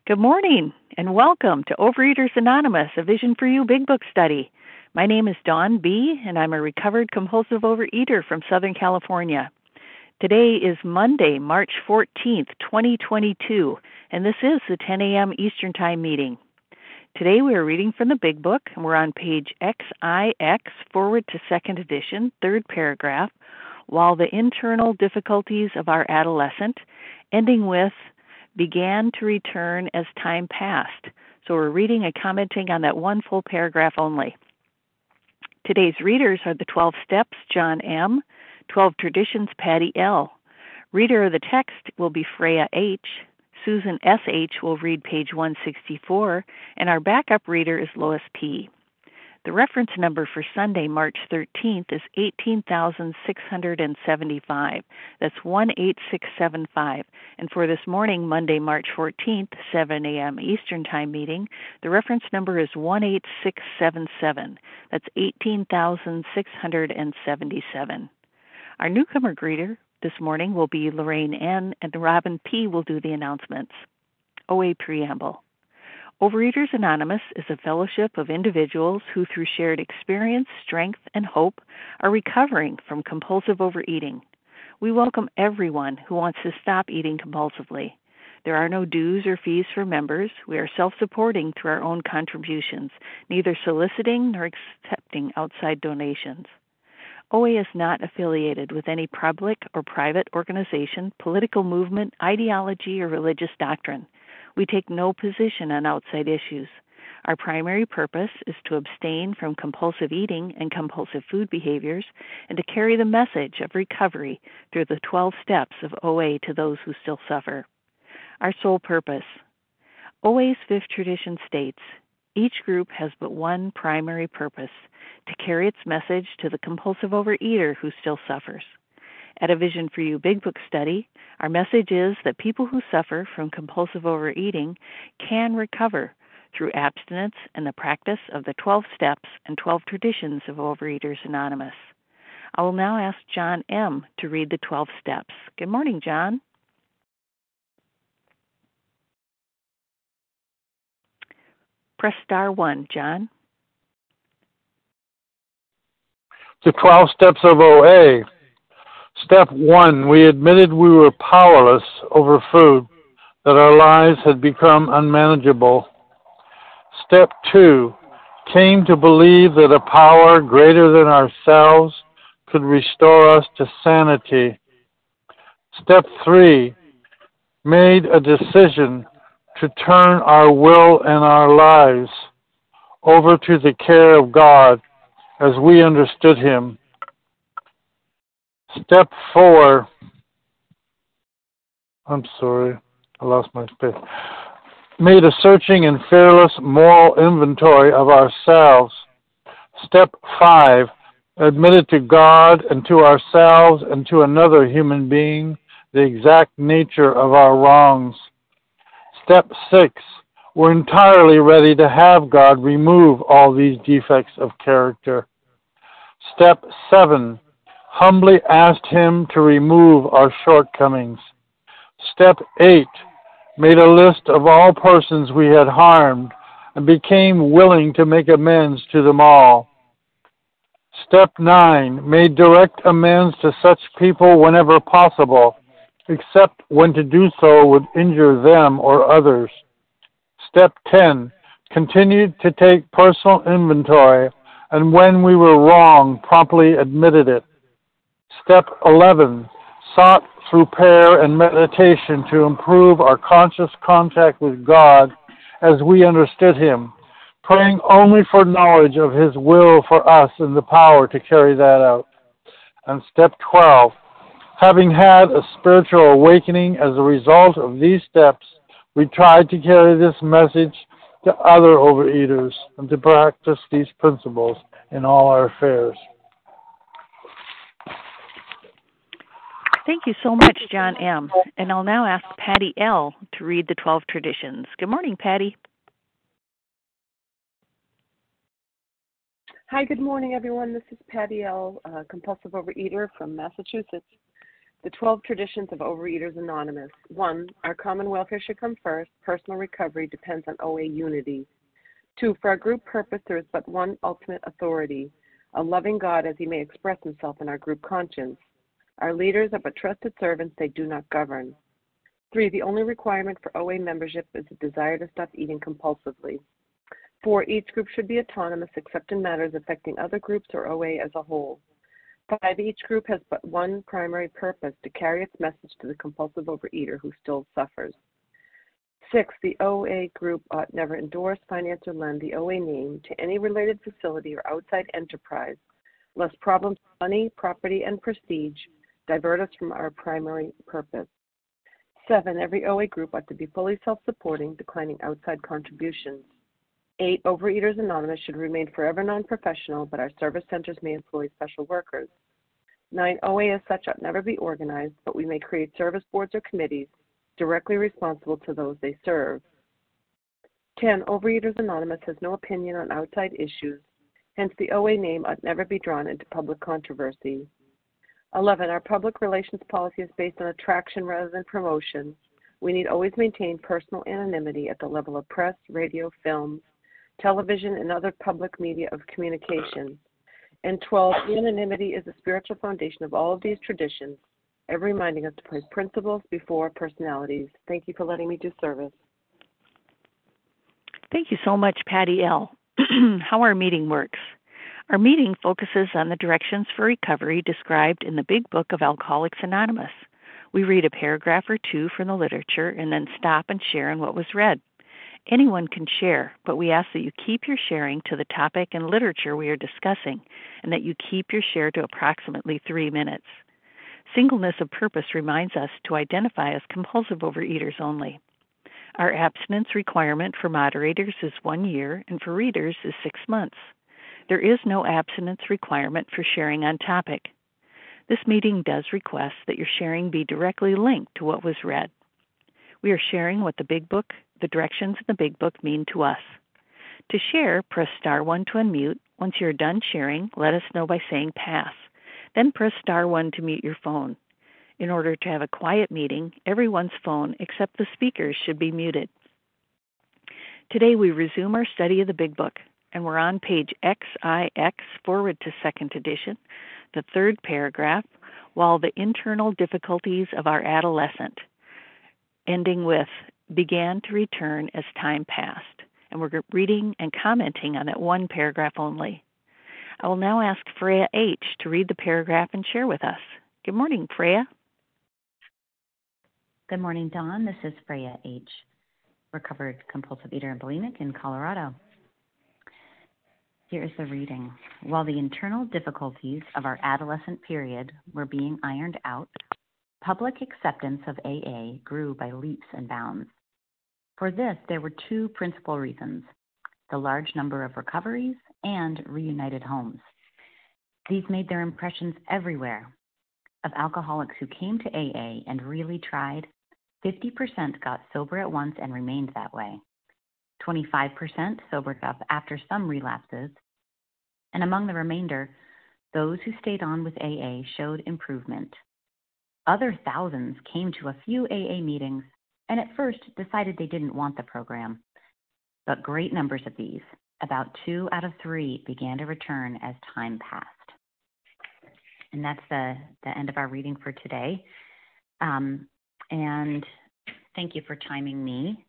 Good morning and welcome to Overeaters Anonymous, a Vision for You Big Book study. My name is Dawn B., and I'm a recovered compulsive overeater from Southern California. Today is Monday, March 14th, 2022, and this is the 10 a.m. Eastern Time meeting. Today we are reading from the Big Book, and we're on page XIX, forward to second edition, third paragraph, while the internal difficulties of our adolescent, ending with began to return as time passed. So we're reading and commenting on that one full paragraph only. Today's readers are the 12 Steps, John M., 12 Traditions, Patty L. Reader of the text will be Freya H. Susan S.H. will read page 164, and our backup reader is Lois P. The reference number for Sunday, March 13th is 18,675. That's 18675. And for this morning, Monday, March 14th, 7 a.m. Eastern Time meeting, the reference number is 18677. That's 18,677. Our newcomer greeter this morning will be Lorraine N., and Robin P. will do the announcements. OA Preamble. Overeaters Anonymous is a fellowship of individuals who, through shared experience, strength, and hope, are recovering from compulsive overeating. We welcome everyone who wants to stop eating compulsively. There are no dues or fees for members. We are self-supporting through our own contributions, neither soliciting nor accepting outside donations. OA is not affiliated with any public or private organization, political movement, ideology, or religious doctrine. We take no position on outside issues. Our primary purpose is to abstain from compulsive eating and compulsive food behaviors and to carry the message of recovery through the 12 steps of OA to those who still suffer. Our sole purpose. OA's fifth tradition states, each group has but one primary purpose, to carry its message to the compulsive overeater who still suffers. At a Vision for You Big Book study, our message is that people who suffer from compulsive overeating can recover through abstinence and the practice of the 12 steps and 12 traditions of Overeaters Anonymous. I will now ask John M. to read the 12 steps. Good morning, John. Press star 1, John. The 12 steps of OA. Step 1, we admitted we were powerless over food, that our lives had become unmanageable. Step 2, came to believe that a power greater than ourselves could restore us to sanity. Step 3, made a decision to turn our will and our lives over to the care of God as we understood Him. Step 4, I lost my space. Made a searching and fearless moral inventory of ourselves. Step 5, admitted to God and to ourselves and to another human being the exact nature of our wrongs. Step 6, we're entirely ready to have God remove all these defects of character. Step 7, humbly asked Him to remove our shortcomings. Step 8, made a list of all persons we had harmed and became willing to make amends to them all. Step 9, made direct amends to such people whenever possible, except when to do so would injure them or others. Step 10, continued to take personal inventory, and when we were wrong, promptly admitted it. Step 11, sought through prayer and meditation to improve our conscious contact with God as we understood Him, praying only for knowledge of His will for us and the power to carry that out. And step 12, having had a spiritual awakening as a result of these steps, we tried to carry this message to other overeaters and to practice these principles in all our affairs. Thank you so much, John M. And I'll now ask Patty L. to read the 12 traditions. Good morning, Patty. Hi, good morning, everyone. This is Patty L., compulsive overeater from Massachusetts. The 12 traditions of Overeaters Anonymous. 1. Our common welfare should come first. Personal recovery depends on OA unity. 2. For our group purpose, there is but one ultimate authority, a loving God as he may express himself in our group conscience. Our leaders are but trusted servants, they do not govern. 3. The only requirement for OA membership is a desire to stop eating compulsively. 4. Each group should be autonomous except in matters affecting other groups or OA as a whole. 5. Each group has but one primary purpose, to carry its message to the compulsive overeater who still suffers. 6. The OA group ought never endorse, finance, or lend the OA name to any related facility or outside enterprise, lest problems of money, property, and prestige divert us from our primary purpose. 7. Every OA group ought to be fully self-supporting, declining outside contributions. 8. Overeaters Anonymous should remain forever non-professional, but our service centers may employ special workers. 9. OA as such ought never be organized, but we may create service boards or committees directly responsible to those they serve. 10. Overeaters Anonymous has no opinion on outside issues, hence the OA name ought never be drawn into public controversy. 11. Our public relations policy is based on attraction rather than promotion. We need always maintain personal anonymity at the level of press, radio, film, television, and other public media of communication. And 12. Anonymity is the spiritual foundation of all of these traditions, ever reminding us to place principles before personalities. Thank you for letting me do service. Thank you so much, Patty L. How our meeting works. Our meeting focuses on the directions for recovery described in the Big Book of Alcoholics Anonymous. We read a paragraph or two from the literature and then stop and share on what was read. Anyone can share, but we ask that you keep your sharing to the topic and literature we are discussing, and that you keep your share to approximately 3 minutes. Singleness of purpose reminds us to identify as compulsive overeaters only. Our abstinence requirement for moderators is 1 year, and for readers is 6 months. There is no abstinence requirement for sharing on topic. This meeting does request that your sharing be directly linked to what was read. We are sharing what the directions in the Big Book mean to us. To share, press star 1 to unmute. Once you're done sharing, let us know by saying pass. Then press star 1 to mute your phone. In order to have a quiet meeting, everyone's phone except the speaker's should be muted. Today we resume our study of the Big Book, and we're on page XIX, forward to second edition, the third paragraph, while the internal difficulties of our adolescent, ending with, began to return as time passed. And we're reading and commenting on that one paragraph only. I will now ask Freya H. to read the paragraph and share with us. Good morning, Freya. Good morning, Dawn. This is Freya H., recovered compulsive eater and bulimic in Colorado. Here is the reading. While the internal difficulties of our adolescent period were being ironed out, public acceptance of AA grew by leaps and bounds. For this, there were 2 principal reasons: the large number of recoveries and reunited homes. These made their impressions everywhere. Of alcoholics who came to AA and really tried, 50% got sober at once and remained that way. 25% sobered up after some relapses, and among the remainder, those who stayed on with AA showed improvement. Other thousands came to a few AA meetings and at first decided they didn't want the program. But great numbers of these, about 2 out of 3, began to return as time passed. And that's the end of our reading for today. And thank you for chiming me.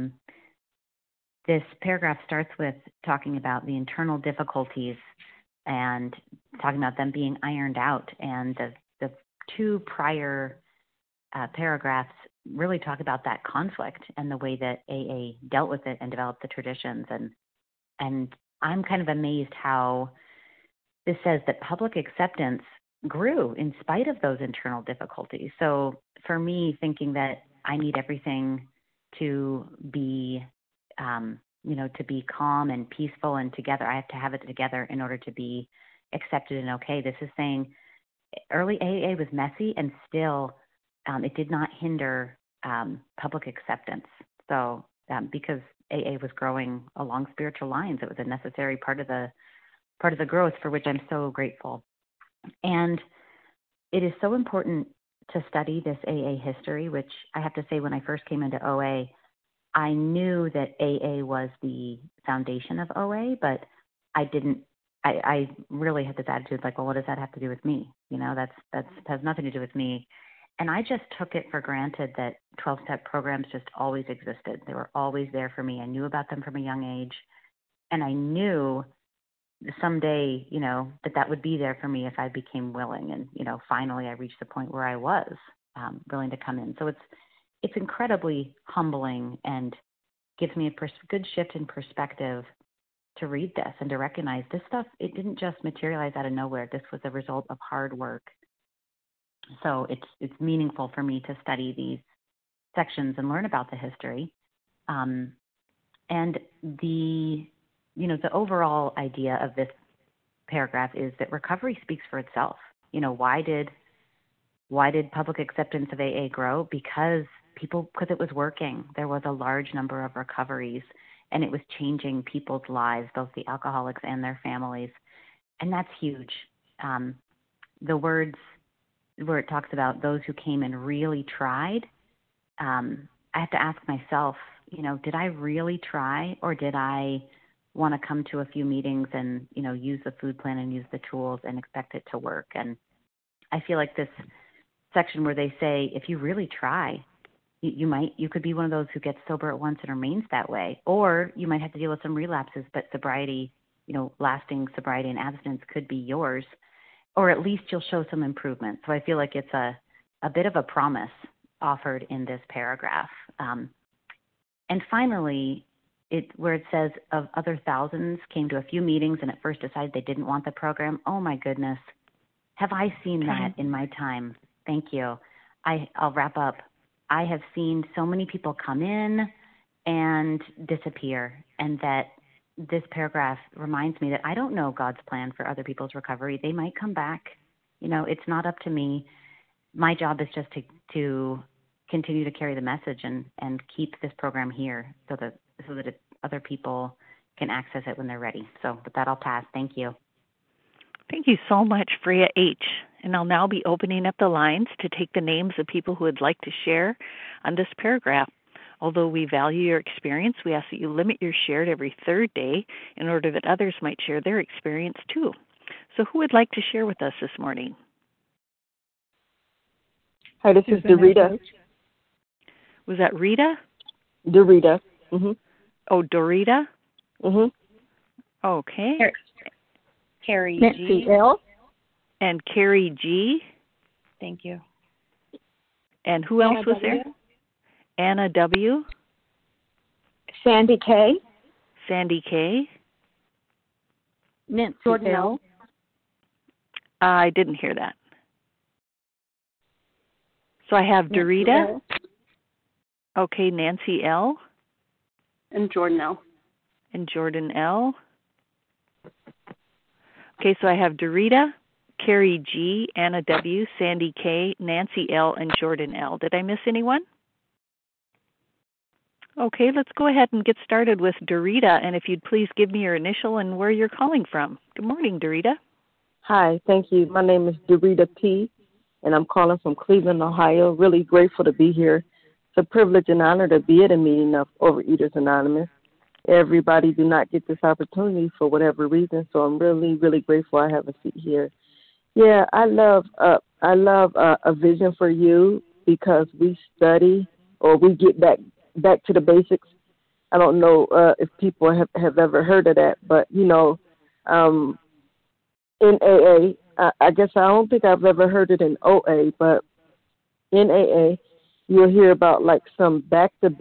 This paragraph starts with talking about the internal difficulties and talking about them being ironed out. And the 2 prior paragraphs really talk about that conflict and the way that AA dealt with it and developed the traditions. And I'm kind of amazed how this says that public acceptance grew in spite of those internal difficulties. So for me, thinking that I need everything to be, to be calm and peaceful and together, I have to have it together in order to be accepted and okay. This is saying early AA was messy and still it did not hinder public acceptance. So because AA was growing along spiritual lines, it was a necessary part of the growth, for which I'm so grateful. And it is so important to study this AA history, which I have to say when I first came into OA, I knew that AA was the foundation of OA, but I really had this attitude like, well, what does that have to do with me? That has nothing to do with me. And I just took it for granted that 12-step programs just always existed. They were always there for me. I knew about them from a young age. And I knew someday, that would be there for me if I became willing. And, finally I reached the point where I was willing to come in. So it's incredibly humbling and gives me a good shift in perspective to read this and to recognize this stuff. It didn't just materialize out of nowhere. This was a result of hard work. So it's meaningful for me to study these sections and learn about the history. And the overall idea of this paragraph is that recovery speaks for itself. Why did public acceptance of AA grow? Because it was working. There was a large number of recoveries, and it was changing people's lives, both the alcoholics and their families. And that's huge. The words where it talks about those who came and really tried, I have to ask myself, did I really try, or did I want to come to a few meetings and, use the food plan and use the tools and expect it to work? And I feel like this section where they say, if you really try, you could be one of those who gets sober at once and remains that way, or you might have to deal with some relapses, but sobriety, lasting sobriety and abstinence could be yours, or at least you'll show some improvement. So I feel like it's a bit of a promise offered in this paragraph. And finally, where it says of other thousands came to a few meetings and at first decided they didn't want the program. Oh my goodness. Have I seen that in my time? Thank you. I'll wrap up. I have seen so many people come in and disappear, and that this paragraph reminds me that I don't know God's plan for other people's recovery. They might come back. It's not up to me. My job is just to continue to carry the message and keep this program here so that other people can access it when they're ready. So with that, I'll pass. Thank you. Thank you so much, Freya H. And I'll now be opening up the lines to take the names of people who would like to share on this paragraph. Although we value your experience, we ask that you limit your share to every third day in order that others might share their experience too. So who would like to share with us this morning? Hi, this is Dorita. Was that Rita? Dorita. Mm-hmm. Oh, Dorita? Mm-hmm. Okay. Carrie Nancy G. L. And Carrie G. Thank you. And who else was there? Anna W. Sandy K. Sandy K. Nancy Jordan L. I didn't hear that. So I have Dorita. Okay, Nancy L. And Jordan L. And Jordan L. Okay, so I have Dorita, Carrie G, Anna W, Sandy K, Nancy L, and Jordan L. Did I miss anyone? Okay, let's go ahead and get started with Dorita, and if you'd please give me your initial and where you're calling from. Good morning, Dorita. Hi, thank you. My name is Dorita P., and I'm calling from Cleveland, Ohio. Really grateful to be here. It's a privilege and honor to be at a meeting of Overeaters Anonymous. Everybody do not get this opportunity for whatever reason, so I'm really, really grateful I have a seat here. Yeah, I love A Vision for You, because we study, or we get back to the basics. I don't know if people have ever heard of that, but, in AA, I guess I don't think I've ever heard it in OA, but in AA, you'll hear about like some back to the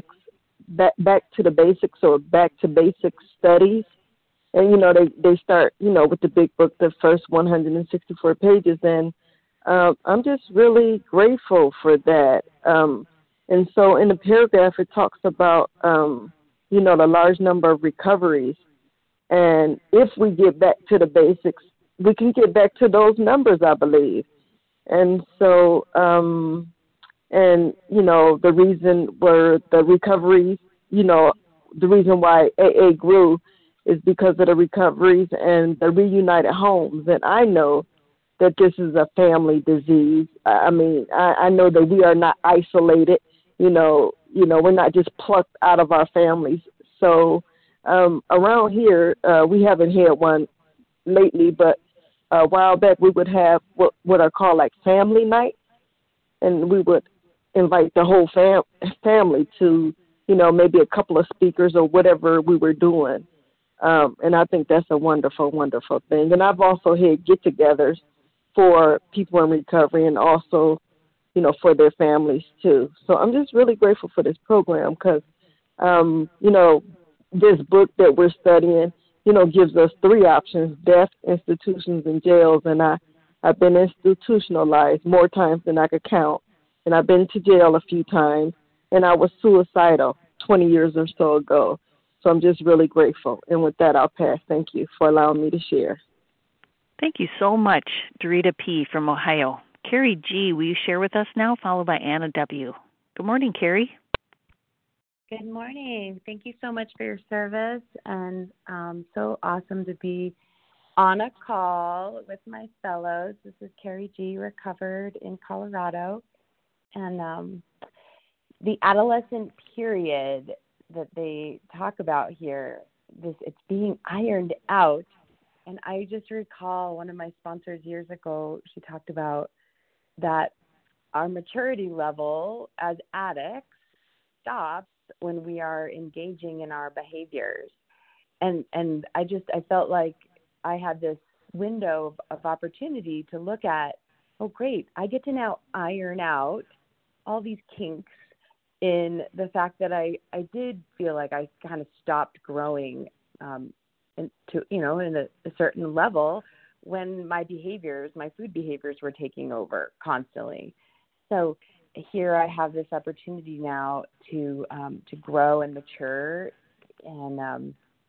basics or back to basics studies. And, they start, with the big book, the first 164 pages. And I'm just really grateful for that. And so in the paragraph, it talks about, the large number of recoveries. And if we get back to the basics, we can get back to those numbers, I believe. And so, the reason were the recoveries, the reason why AA grew is because of the recoveries and the reunited homes. And I know that this is a family disease. I mean, I know that we are not isolated. We're not just plucked out of our families. So around here, we haven't had one lately, but a while back we would have what are called like family nights, and we would invite the whole family to, maybe a couple of speakers or whatever we were doing. And I think that's a wonderful, wonderful thing. And I've also had get-togethers for people in recovery and also, for their families too. So I'm just really grateful for this program because, this book that we're studying, gives us three options: death, institutions, and jails. And I've been institutionalized more times than I could count. And I've been to jail a few times. And I was suicidal 20 years or so ago. So I'm just really grateful. And with that, I'll pass. Thank you for allowing me to share. Thank you so much, Dorita P. from Ohio. Carrie G., will you share with us now, followed by Anna W.? Good morning, Carrie. Good morning. Thank you so much for your service, and so awesome to be on a call with my fellows. This is Carrie G., recovered in Colorado, and the adolescent period that they talk about here, it's being ironed out. And I just recall one of my sponsors years ago, she talked about that our maturity level as addicts stops when we are engaging in our behaviors. And I felt like I had this window of opportunity to look at, oh, great, I get to now iron out all these kinks in the fact that I did feel like I kind of stopped growing in a certain level when my food behaviors were taking over constantly. So here I have this opportunity now to grow and mature, and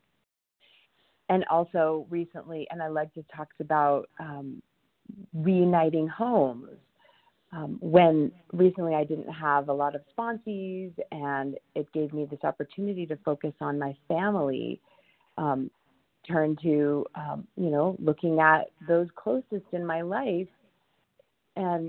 also recently, and I like to talk about reuniting homes. When recently I didn't have a lot of sponsees, and it gave me this opportunity to focus on my family, turn to, looking at those closest in my life, and,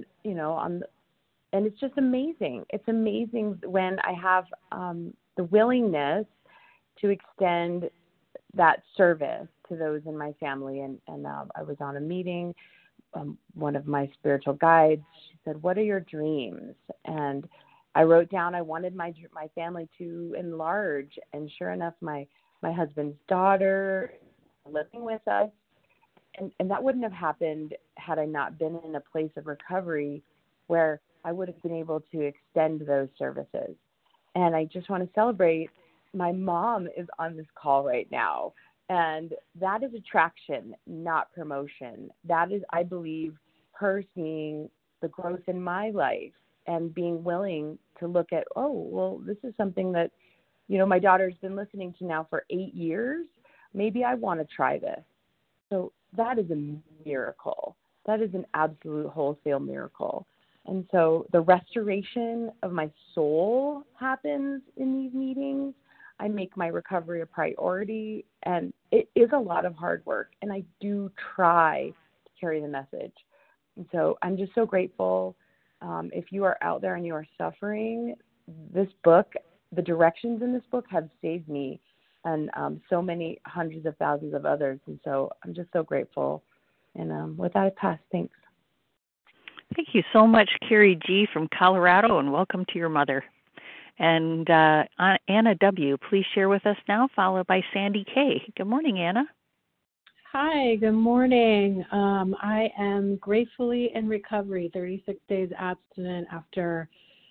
and it's just amazing. It's amazing when I have the willingness to extend that service to those in my family. And I was on a meeting. One of my spiritual guides, she said, "What are your dreams?" And I wrote down I wanted my family to enlarge. And sure enough, my husband's daughter living with us. And that wouldn't have happened had I not been in a place of recovery where I would have been able to extend those services. And I just want to celebrate, my mom is on this call right now. And that is attraction, not promotion. That is, I believe, her seeing the growth in my life and being willing to look at, oh, well, this is something that, my daughter's been listening to now for 8 years. Maybe I want to try this. So that is a miracle. That is an absolute wholesale miracle. And so the restoration of my soul happens in these meetings. I make my recovery a priority, and it is a lot of hard work, and I do try to carry the message. And so I'm just so grateful. If you are out there and you are suffering, this book, the directions in this book have saved me and so many hundreds of thousands of others. And so I'm just so grateful. And with that, I pass. Thanks. Thank you so much, Carrie G. from Colorado, and welcome to your mother. And Anna W., please share with us now, followed by Sandy K. Good morning, Anna. Hi, good morning. I am gratefully in recovery, 36 days abstinent after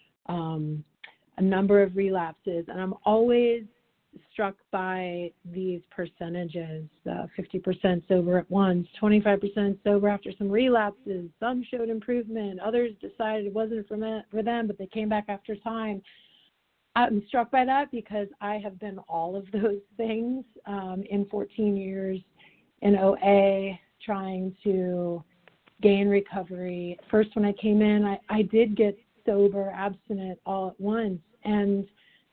a number of relapses. And I'm always struck by these percentages, 50% sober at once, 25% sober after some relapses. Some showed improvement. Others decided it wasn't for them, but they came back after time. I'm struck by that because I have been all of those things in 14 years in OA, trying to gain recovery. First, when I came in, I did get sober, abstinent all at once. And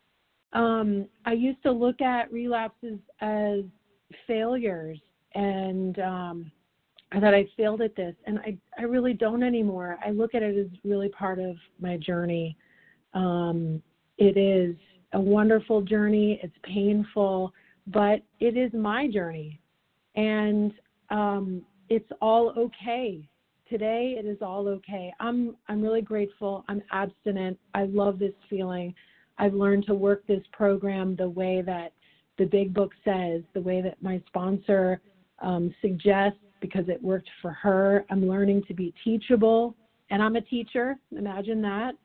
I used to look at relapses as failures. And that I failed at this, and I really don't anymore. I look at it as really part of my journey. It is a wonderful journey. It's painful, but it is my journey, and it's all okay. Today, it is all okay. I'm really grateful. I'm abstinent. I love this feeling. I've learned to work this program the way that the Big Book says, the way that my sponsor suggests, because it worked for her. I'm learning to be teachable, and I'm a teacher. Imagine that.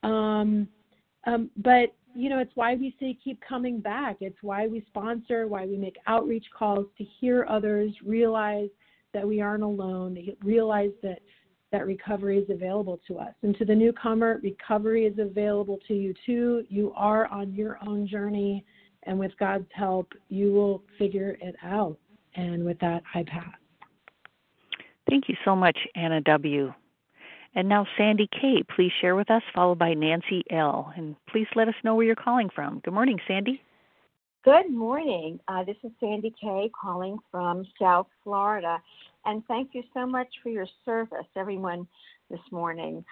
But, you know, it's why we say keep coming back. It's why we sponsor, why we make outreach calls, to hear others, realize that we aren't alone, realize that recovery is available to us. And to the newcomer, recovery is available to you too. You are on your own journey, and with God's help, you will figure it out. And with that, I pass. Thank you so much, Anna W. And now Sandy K., please share with us, followed by Nancy L. And please let us know where you're calling from. Good morning, Sandy. Good morning. This is Sandy K. calling from South Florida. And thank you so much for your service, everyone, this morning.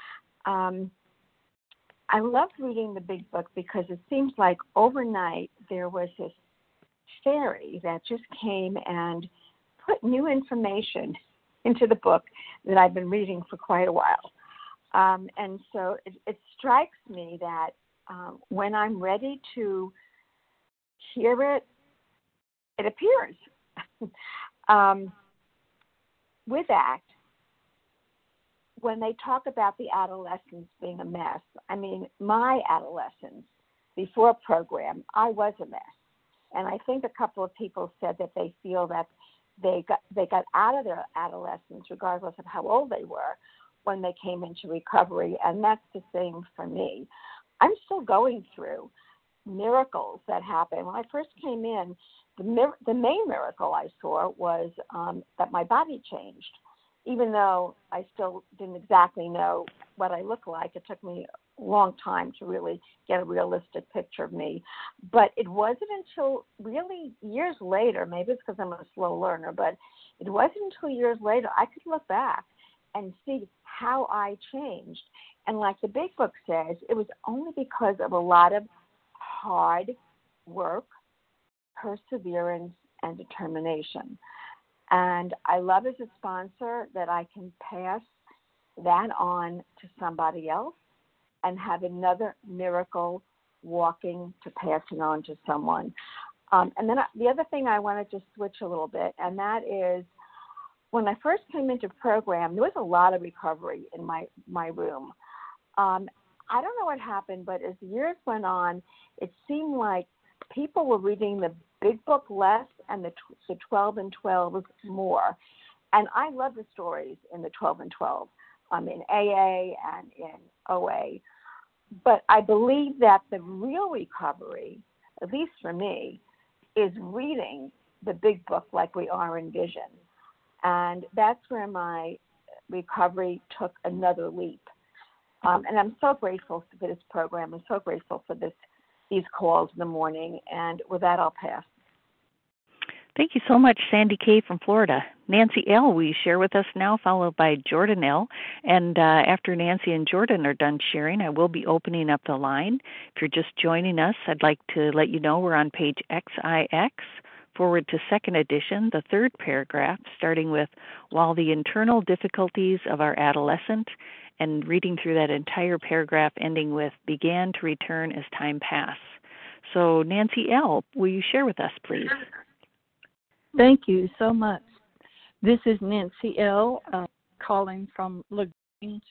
I love reading the Big Book because it seems like overnight there was this fairy that just came and put new information into the book that I've been reading for quite a while. And so it strikes me that when I'm ready to hear it, it appears. With that, when they talk about the adolescence being a mess, I mean, my adolescence before program, I was a mess. And I think a couple of people said that they feel that they got out of their adolescence, regardless of how old they were, when they came into recovery. And that's the same for me. I'm still going through miracles that happened. When I first came in, the main miracle I saw was that my body changed. Even though I still didn't exactly know what I looked like, it took me a long time to really get a realistic picture of me. But it wasn't until really years later, maybe it's because I'm a slow learner, but it wasn't until years later I could look back and see how I changed. And like the Big Book says, it was only because of a lot of hard work, perseverance, and determination. And I love as a sponsor that I can pass that on to somebody else and have another miracle walking to pass it on to someone. And then the other thing I want to just switch a little bit, and that is when I first came into program, there was a lot of recovery in my room. I don't know what happened, but as the years went on, it seemed like people were reading the Big Book less and the 12 and 12 more. And I love the stories in the 12 and 12, in AA and in OA. But I believe that the real recovery, at least for me, is reading the Big Book like we are in Vision. And that's where my recovery took another leap. And I'm so grateful for this program. I'm so grateful for these calls in the morning. And with that, I'll pass. Thank you so much, Sandy K. from Florida. Nancy L., will you share with us now, followed by Jordan L. And after Nancy and Jordan are done sharing, I will be opening up the line. If you're just joining us, I'd like to let you know we're on page XIX, forward to second edition, the third paragraph, starting with, while the internal difficulties of our adolescent, and reading through that entire paragraph, ending with, began to return as time passed. So, Nancy L., will you share with us, please? Thank you so much. This is Nancy L. calling from LaGrange,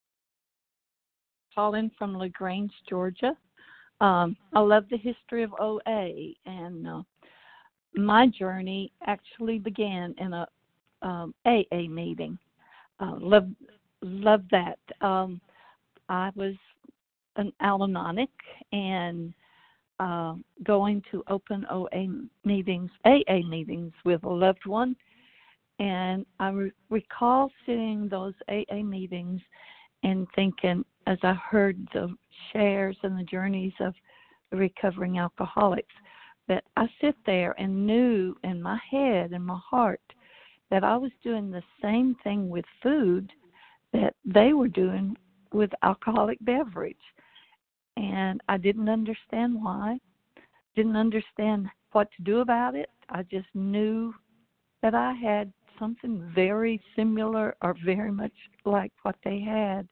Georgia. I love the history of OA, and my journey actually began in a AA meeting. Love that. I was an Al-Anonic and going to open AA meetings with a loved one. And I recall sitting those AA meetings and thinking, as I heard the shares and the journeys of the recovering alcoholics, that I sit there and knew in my head and my heart that I was doing the same thing with food that they were doing with alcoholic beverage. And I didn't understand why, didn't understand what to do about it. I just knew that I had something very similar or very much like what they had.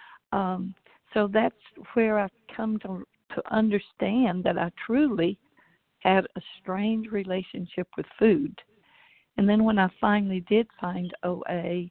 So that's where I've come to understand that I truly had a strange relationship with food. And then when I finally did find OA,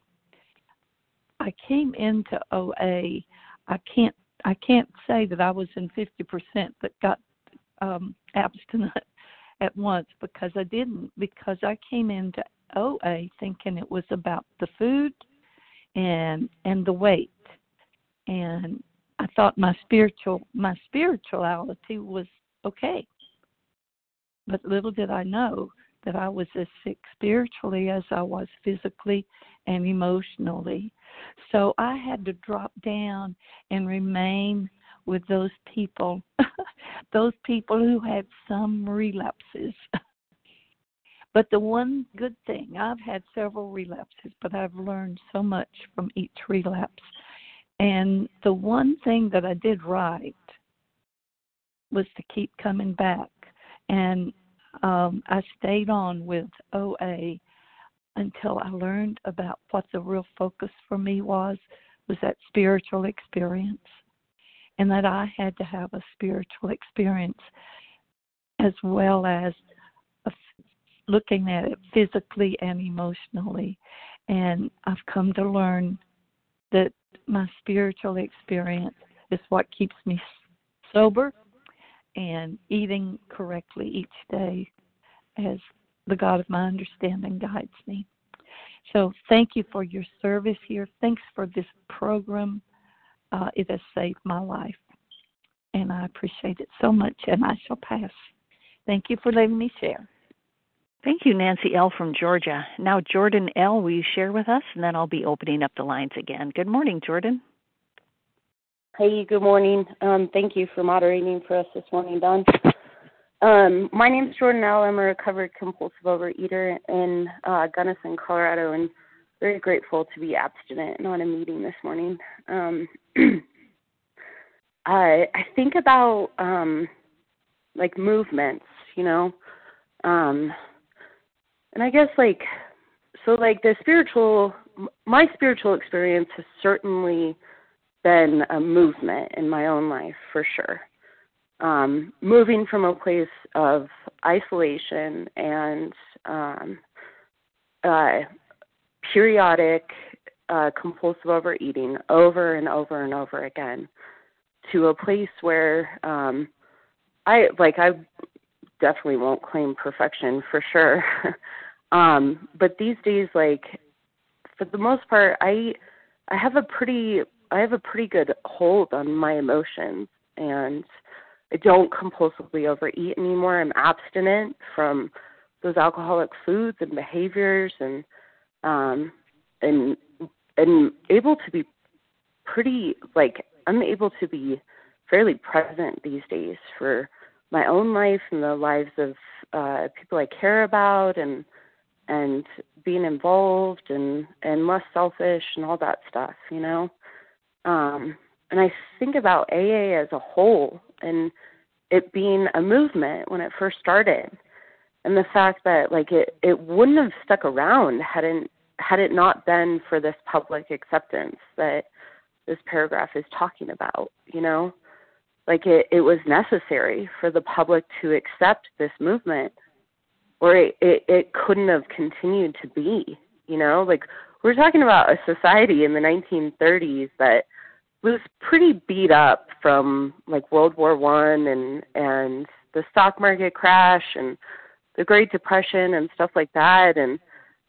I came into OA. I can't say that I was in 50% that got abstinent at once, because I didn't, because I came into OA thinking it was about the food and the weight. And I thought my spirituality was okay. But little did I know that I was as sick spiritually as I was physically and emotionally. So I had to drop down and remain with those people, those people who had some relapses. But the one good thing, I've had several relapses, but I've learned so much from each relapse. And the one thing that I did right was to keep coming back. And I stayed on with OA until I learned about what the real focus for me was that spiritual experience, and that I had to have a spiritual experience as well as looking at it physically and emotionally. And I've come to learn that my spiritual experience is what keeps me sober and eating correctly each day as the God of my understanding guides me. So thank you for your service here. Thanks for this program. It has saved my life, and I appreciate it so much, and I shall pass. Thank you for letting me share. Thank you, Nancy L. from Georgia. Now, Jordan L., will you share with us? And then I'll be opening up the lines again. Good morning, Jordan. Hey, good morning. Thank you for moderating for us this morning, Dawn. My name is Jordan L. I'm a recovered compulsive overeater in Gunnison, Colorado, and very grateful to be abstinent and on a meeting this morning. I think about like movements, you know, and I guess my spiritual experience has certainly been a movement in my own life, for sure. Moving from a place of isolation and periodic compulsive overeating over and over and over again to a place where I definitely won't claim perfection, for sure. But these days, for the most part, I have a pretty good hold on my emotions, and I don't compulsively overeat anymore. I'm abstinent from those alcoholic foods and behaviors, and able to be I'm able to be fairly present these days for my own life and the lives of people I care about, and being involved and less selfish and all that stuff, you know. And I think about AA as a whole and it being a movement when it first started, and the fact that it wouldn't have stuck around had it not been for this public acceptance that this paragraph is talking about, you know. It was necessary for the public to accept this movement, or it couldn't have continued to be, you know. We're talking about a society in the 1930s that was pretty beat up from World War I and the stock market crash and the Great Depression and stuff like that, and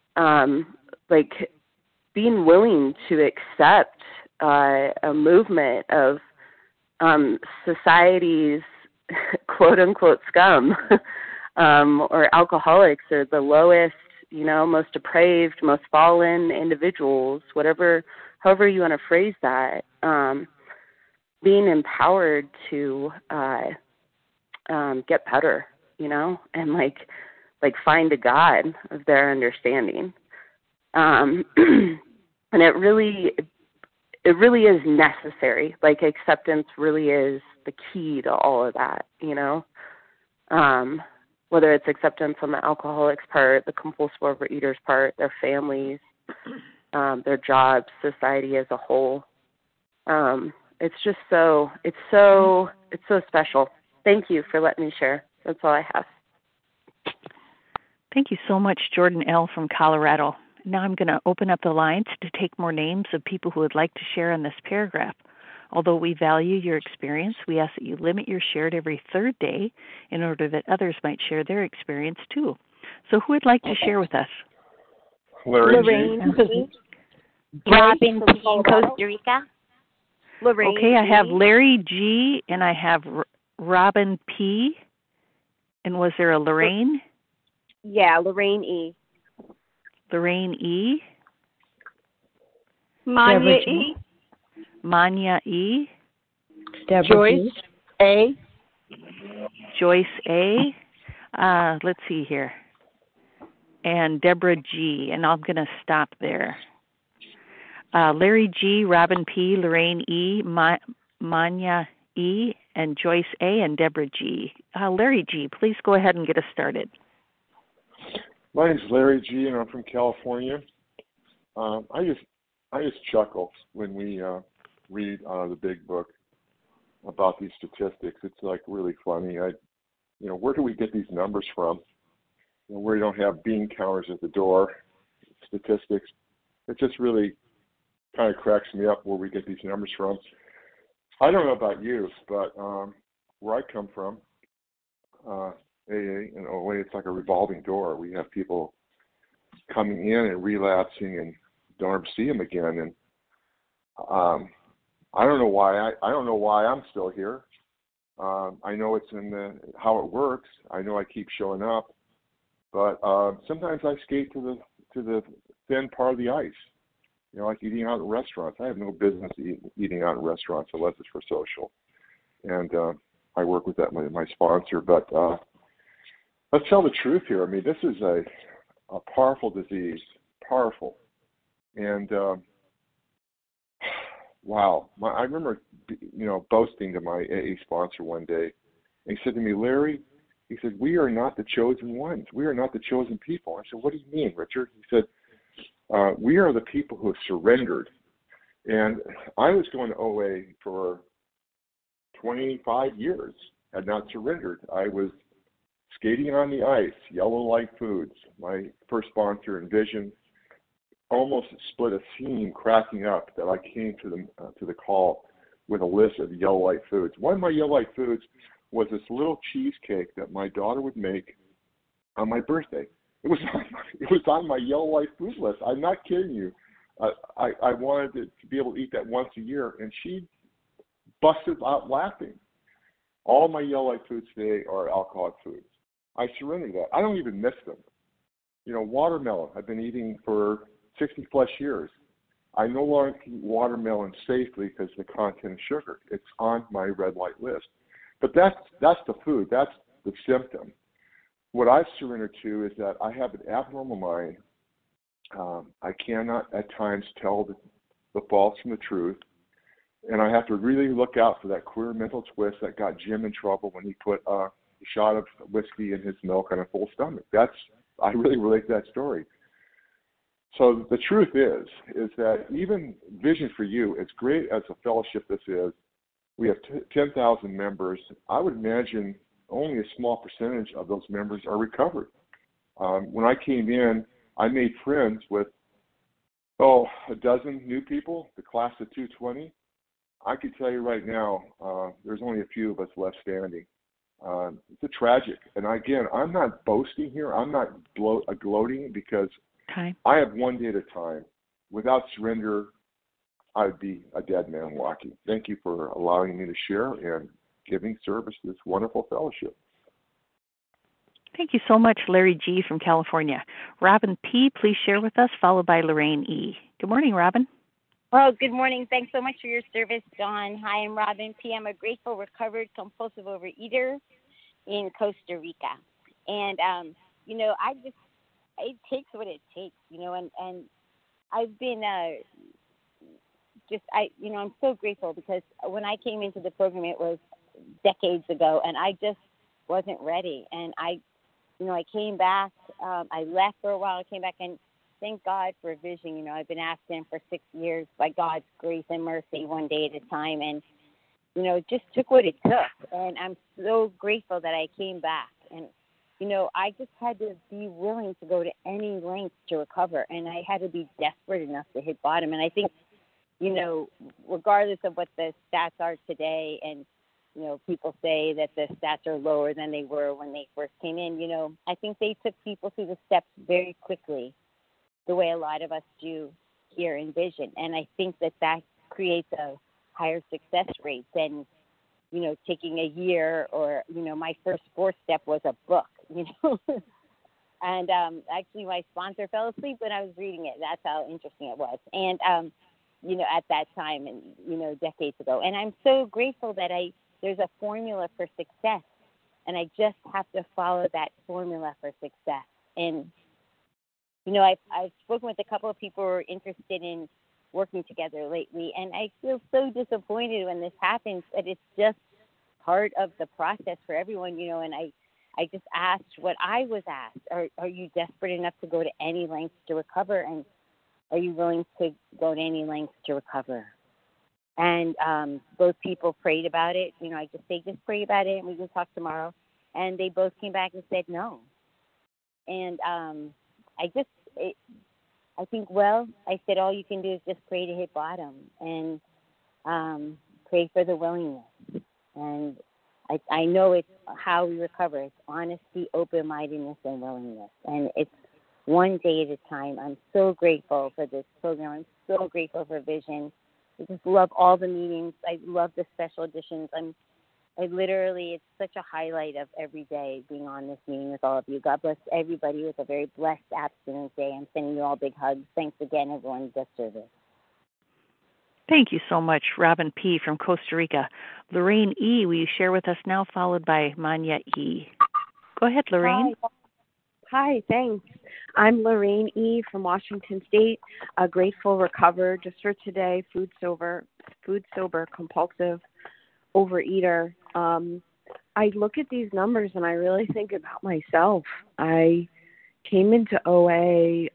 being willing to accept a movement of society's quote unquote scum or alcoholics, or the lowest, you know, most depraved, most fallen individuals, however you want to phrase that, being empowered to get better, you know, and find a God of their understanding. And it really is necessary. Like, acceptance really is the key to all of that, you know? Whether it's acceptance on the alcoholic's part, the compulsive overeater's part, their families, their jobs, society as a whole. It's just so special. Thank you for letting me share. That's all I have. Thank you so much, Jordan L. from Colorado. Now I'm going to open up the lines to take more names of people who would like to share in this paragraph. Although we value your experience, we ask that you limit your share to every third day in order that others might share their experience too. So who would like to share with us? Lorraine P. Robin P. in Costa Rica. Lorraine Okay, I have P. Larry G. and I have Robin P. And was there a Lorraine? Yeah, Lorraine E. Lorraine E. Manya E. Manya E. Joyce A. Joyce A. Let's see here. And Deborah G. And I'm going to stop there. Larry G., Robin P., Lorraine E., Manya E., and Joyce A., and Deborah G. Larry G., please go ahead and get us started. My name's Larry G., and I'm from California. I just chuckle when we read the big book about these statistics. It's like really funny. Where do we get these numbers from? Where you don't have bean counters at the door, statistics. It just really kind of cracks me up where we get these numbers from. I don't know about you, but where I come from, AA and OA, it's like a revolving door. We have people coming in and relapsing and don't ever see them again. And I don't know why. I don't know why I'm still here. I know it's in how it works. I know I keep showing up, but sometimes I skate to the thin part of the ice. Like eating out in restaurants. I have no business eating out in restaurants unless it's for social. And I work with that with my sponsor. But let's tell the truth here. I mean, this is a powerful disease. Powerful. And wow. I remember, boasting to my AA sponsor one day. And he said to me, Larry, he said, we are not the chosen ones. We are not the chosen people. I said, what do you mean, Richard? He said, we are the people who have surrendered. And I was going to OA for 25 years, had not surrendered. I was skating on the ice, Yellow Light Foods. My first sponsor, Envision, almost split a seam cracking up that I came to the call with a list of Yellow Light Foods. One of my Yellow Light Foods was this little cheesecake that my daughter would make on my birthday. It was on my Yellow Light food list. I'm not kidding you. I wanted to be able to eat that once a year, and she busted out laughing. All my Yellow Light foods today are alcoholic foods. I surrendered that. I don't even miss them. Watermelon I've been eating for 60-plus years. I no longer eat watermelon safely because the content of sugar. It's on my red light list. But that's the food. That's the symptom. What I've surrendered to is that I have an abnormal mind. I cannot at times tell the false from the truth. And I have to really look out for that queer mental twist that got Jim in trouble when he put a shot of whiskey in his milk on a full stomach. I really relate to that story. So the truth is that even Vision for You, as great as a fellowship this is, we have 10,000 members. I would imagine only a small percentage of those members are recovered. When I came in, I made friends with, a dozen new people, the class of 220. I can tell you right now, there's only a few of us left standing. It's a tragic. And again, I'm not boasting here. I'm not gloating because I have one day at a time. Without surrender, I'd be a dead man walking. Thank you for allowing me to share and giving service to this wonderful fellowship. Thank you so much, Larry G. from California. Robin P., please share with us, followed by Lorraine E. Good morning, Robin. Well, good morning. Thanks so much for your service, Dawn. Hi, I'm Robin P. I'm a grateful, recovered, compulsive overeater in Costa Rica. And, it takes what it takes, and I've been I'm so grateful because when I came into the program, it was decades ago, and I just wasn't ready. And I came back. I left for a while. I came back, and thank God for vision. I've been asking for 6 years by God's grace and mercy, one day at a time, and it just took what it took. And I'm so grateful that I came back. And I just had to be willing to go to any length to recover, and I had to be desperate enough to hit bottom. And I think, regardless of what the stats are today, and people say that the stats are lower than they were when they first came in, I think they took people through the steps very quickly, the way a lot of us do here in Vision. And I think that creates a higher success rate than, taking a year or, my first 4 step was a book, And actually my sponsor fell asleep when I was reading it. That's how interesting it was. And, at that time and, decades ago. And I'm so grateful that there's a formula for success, and I just have to follow that formula for success. And, I've spoken with a couple of people who are interested in working together lately, and I feel so disappointed when this happens, but it's just part of the process for everyone, and I just asked what I was asked. Are you desperate enough to go to any lengths to recover, and are you willing to go to any lengths to recover? And both people prayed about it. I just say, just pray about it, and we can talk tomorrow. And they both came back and said no. And I think, I said, all you can do is just pray to hit bottom and pray for the willingness. And I know it's how we recover. It's honesty, open-mindedness, and willingness. And it's one day at a time. I'm so grateful for this program. I'm so grateful for Vision. I just love all the meetings. I love the special editions. It's such a highlight of every day being on this meeting with all of you. God bless everybody with a very blessed abstinence day. I'm sending you all big hugs. Thanks again, everyone who does service. Thank you so much, Robin P. from Costa Rica. Lorraine E., will you share with us now, followed by Manya E.? Go ahead, Lorraine. Hi, thanks. I'm Lorraine E. from Washington State, a grateful recovered just for today, food sober, compulsive overeater. I look at these numbers and I really think about myself. I came into OA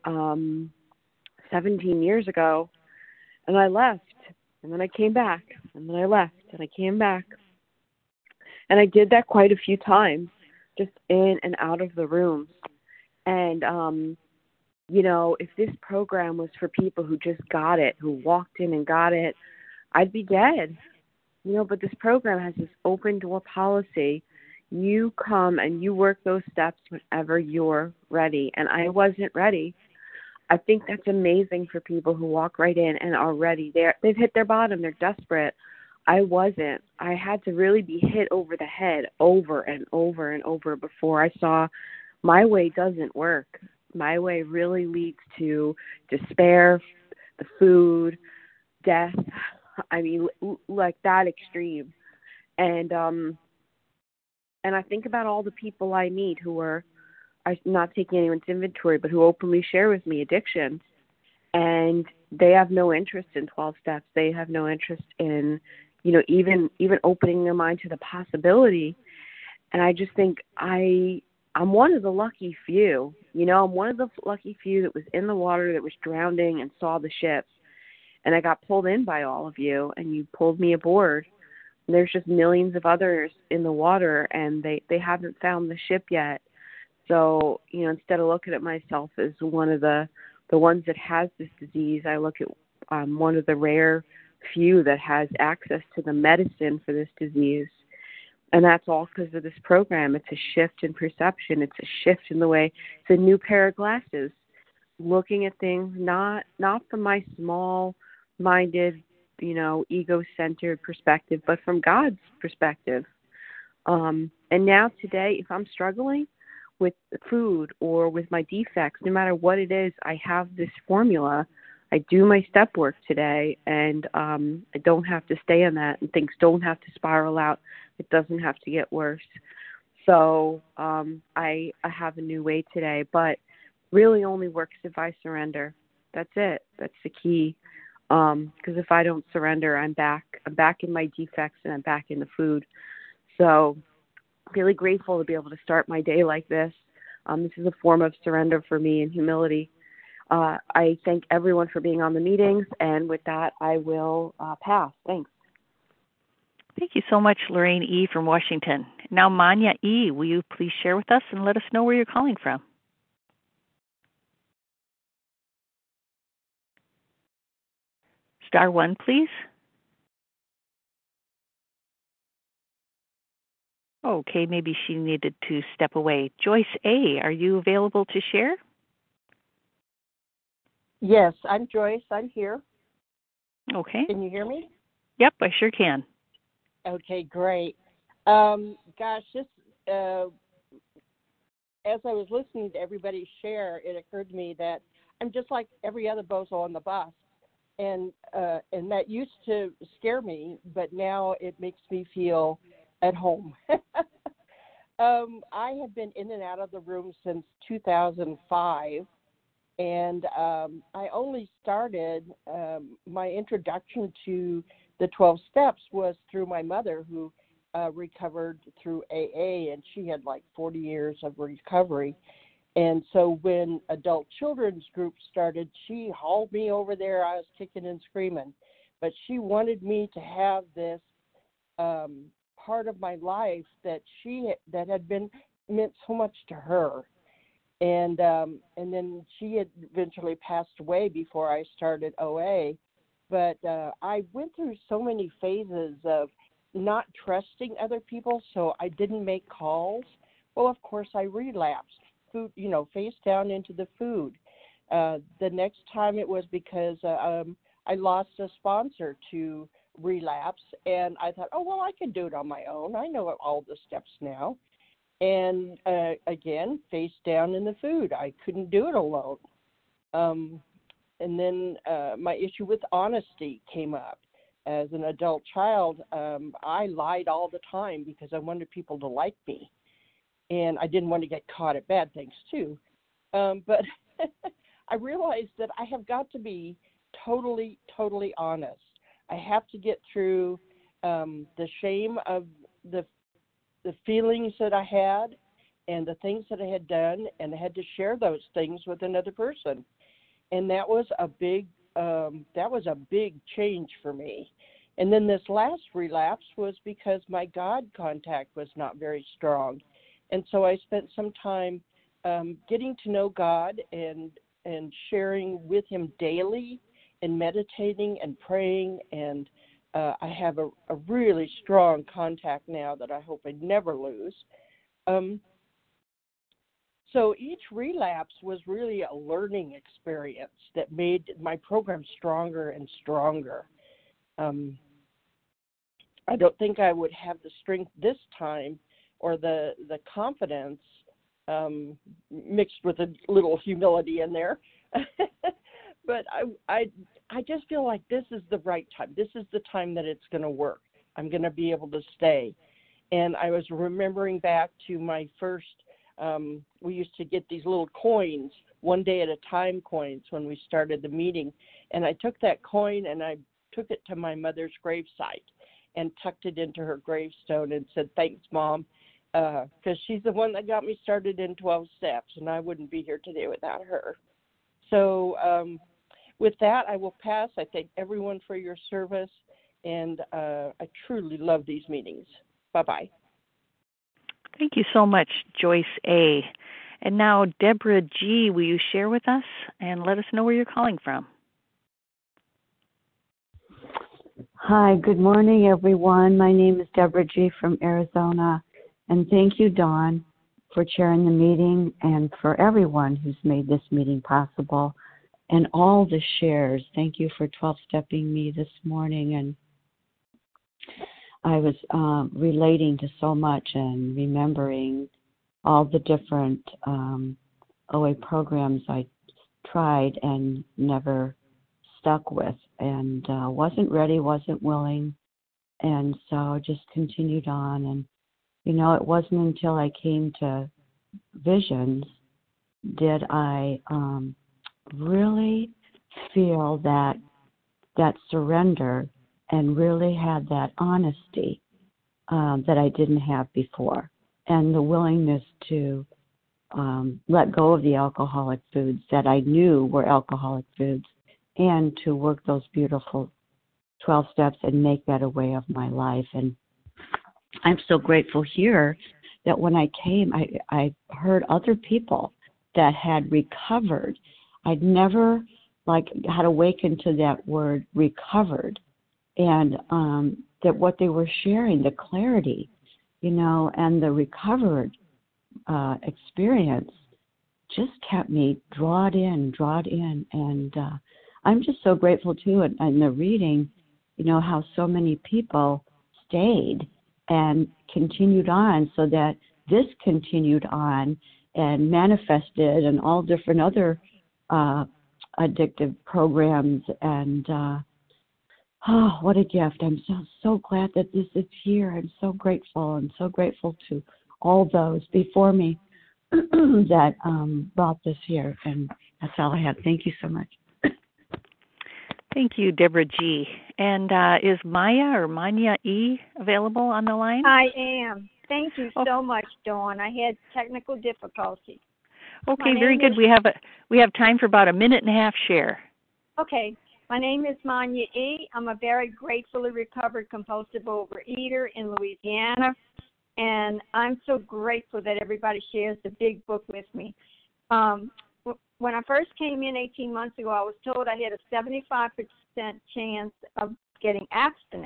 17 years ago, and I left, and then I came back, and then I left, and I came back. And I did that quite a few times, just in and out of the rooms. And, if this program was for people who just got it, who walked in and got it, I'd be dead. But this program has this open door policy. You come and you work those steps whenever you're ready. And I wasn't ready. I think that's amazing for people who walk right in and are ready. They've hit their bottom. They're desperate. I wasn't. I had to really be hit over the head over and over and over before I saw my way doesn't work. My way really leads to despair, the food, death. I mean, like that extreme. And I think about all the people I meet who are, I'm not taking anyone's inventory, but who openly share with me addiction. And they have no interest in 12 steps. They have no interest in, even opening their mind to the possibility. And I just think I'm one of the lucky few. I'm one of the lucky few that was in the water, that was drowning and saw the ship. And I got pulled in by all of you, and you pulled me aboard. And there's just millions of others in the water, and they haven't found the ship yet. So, instead of looking at myself as one of the ones that has this disease, I look at one of the rare few that has access to the medicine for this disease. And that's all because of this program. It's a shift in perception. It's a shift in the way. It's a new pair of glasses, looking at things not from my small-minded, ego-centered perspective, but from God's perspective. And now today, if I'm struggling with food or with my defects, no matter what it is, I have this formula. I do my step work today, and I don't have to stay in that, and things don't have to spiral out. It doesn't have to get worse. So I have a new way today, but really only works if I surrender. That's it. That's the key. Because if I don't surrender, I'm back in my defects, and I'm back in the food. So really grateful to be able to start my day like this. This is a form of surrender for me and humility. I thank everyone for being on the meetings, and with that, I will pass. Thanks. Thank you so much, Lorraine E. from Washington. Now, Manya E., will you please share with us and let us know where you're calling from? Star 1, please. Okay, maybe she needed to step away. Joyce A., are you available to share? Yes, I'm Joyce. I'm here. Okay. Can you hear me? Yep, I sure can. Okay, great. Gosh, this as I was listening to everybody share, it occurred to me that I'm just like every other bozo on the bus, and that used to scare me, but now it makes me feel at home. I have been in and out of the room since 2005, and I only started my introduction to the 12 steps was through my mother, who recovered through AA, and she had like 40 years of recovery. And so when adult children's group started, she hauled me over there. I was kicking and screaming, but she wanted me to have this part of my life that had been meant so much to her. And then she had eventually passed away before I started OA. But I went through so many phases of not trusting other people, so I didn't make calls. Well, of course, I relapsed, face down into the food. The next time it was because I lost a sponsor to relapse, and I thought, oh, well, I can do it on my own. I know all the steps now. And again, face down in the food. I couldn't do it alone. And then my issue with honesty came up. As an adult child, I lied all the time because I wanted people to like me. And I didn't want to get caught at bad things, too. But I realized that I have got to be totally, totally honest. I have to get through the shame of the feelings that I had and the things that I had done, and I had to share those things with another person. And that was a big change for me. And then this last relapse was because my God contact was not very strong. And so I spent some time getting to know God and sharing with him daily and meditating and praying. And I have a really strong contact now that I hope I never lose. So each relapse was really a learning experience that made my program stronger and stronger. I don't think I would have the strength this time or the confidence mixed with a little humility in there. But I just feel like this is the right time. This is the time that it's going to work. I'm going to be able to stay. And I was remembering back to my first, we used to get these little coins, one day at a time coins when we started the meeting. And I took that coin and I took it to my mother's gravesite and tucked it into her gravestone and said, thanks, Mom, because she's the one that got me started in 12 steps, and I wouldn't be here today without her. So with that, I will pass. I thank everyone for your service, and I truly love these meetings. Bye-bye. Thank you so much, Joyce A. And now, Deborah G., will you share with us and let us know where you're calling from? Hi, good morning, everyone. My name is Deborah G. from Arizona, and thank you, Dawn, for chairing the meeting and for everyone who's made this meeting possible and all the shares. Thank you for 12-stepping me this morning, and I was relating to so much and remembering all the different OA programs I tried and never stuck with, and wasn't ready, wasn't willing, and so just continued on. And it wasn't until I came to Visions did I really feel that surrender and really had that honesty that I didn't have before, and the willingness to let go of the alcoholic foods that I knew were alcoholic foods, and to work those beautiful 12 steps and make that a way of my life. And I'm so grateful here that when I came, I heard other people that had recovered. I'd never had awakened to that word recovered, and that what they were sharing, the clarity, and the recovered experience just kept me drawn in. And I'm just so grateful too in the reading, how so many people stayed and continued on, so that this continued on and manifested and all different other addictive programs. And oh, what a gift. I'm so glad that this is here. I'm so grateful. I'm so grateful to all those before me that brought this here. And that's all I have. Thank you so much. Thank you, Deborah G. And is Maya or Manya E. available on the line? I am. Thank you so much, Dawn. I had technical difficulty. Okay, very good. We have time for about a minute and a half share. Okay. My name is Manya E. I'm a very gratefully recovered compulsive overeater in Louisiana, and I'm so grateful that everybody shares the big book with me. When I first came in 18 months ago, I was told I had a 75% chance of getting abstinent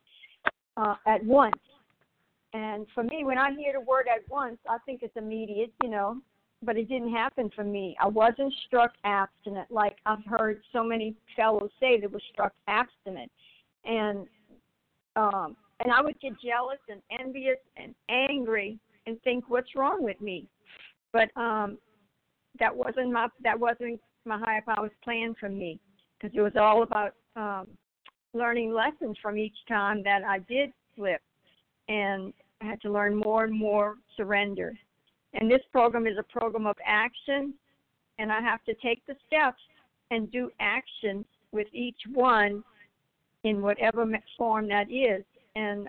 at once. And for me, when I hear the word at once, I think it's immediate, but it didn't happen for me. I wasn't struck abstinent like I've heard so many fellows say they were struck abstinent. And I would get jealous and envious and angry and think, what's wrong with me? But that wasn't my higher power's plan for me, because it was all about learning lessons from each time that I did slip, and I had to learn more and more surrender. And this program is a program of action, and I have to take the steps and do action with each one in whatever form that is. And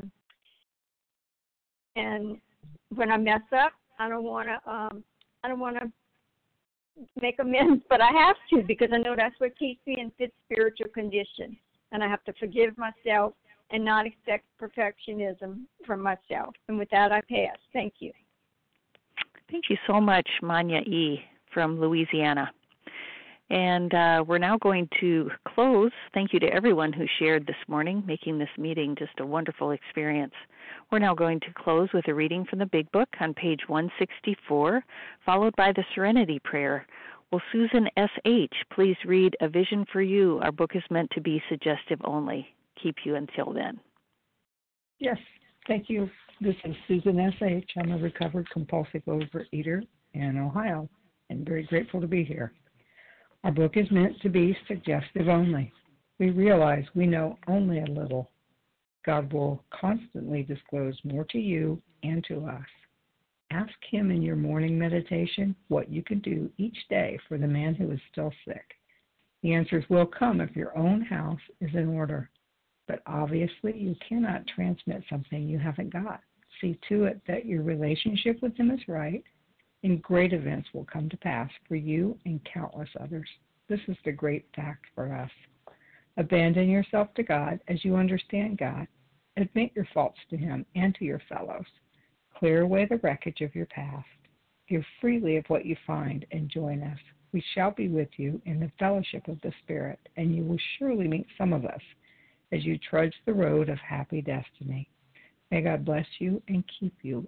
when I mess up, I don't want to make amends, but I have to, because I know that's what keeps me in fit spiritual condition. And I have to forgive myself and not expect perfectionism from myself. And with that, I pass. Thank you. Thank you so much, Manya E. from Louisiana. And we're now going to close. Thank you to everyone who shared this morning, making this meeting just a wonderful experience. We're now going to close with a reading from the Big Book on page 164, followed by the Serenity Prayer. Will Susan S.H. please read A Vision for You? Our book is meant to be suggestive only. Keep you until then. Yes, thank you. This is Susan S.H. I'm a recovered compulsive overeater in Ohio, and very grateful to be here. Our book is meant to be suggestive only. We realize we know only a little. God will constantly disclose more to you and to us. Ask Him in your morning meditation what you can do each day for the man who is still sick. The answers will come if your own house is in order. But obviously, you cannot transmit something you haven't got. See to it that your relationship with Him is right, and great events will come to pass for you and countless others. This is the great fact for us. Abandon yourself to God as you understand God. Admit your faults to Him and to your fellows. Clear away the wreckage of your past. Give freely of what you find and join us. We shall be with you in the fellowship of the Spirit, and you will surely meet some of us as you trudge the road of happy destiny. May God bless you and keep you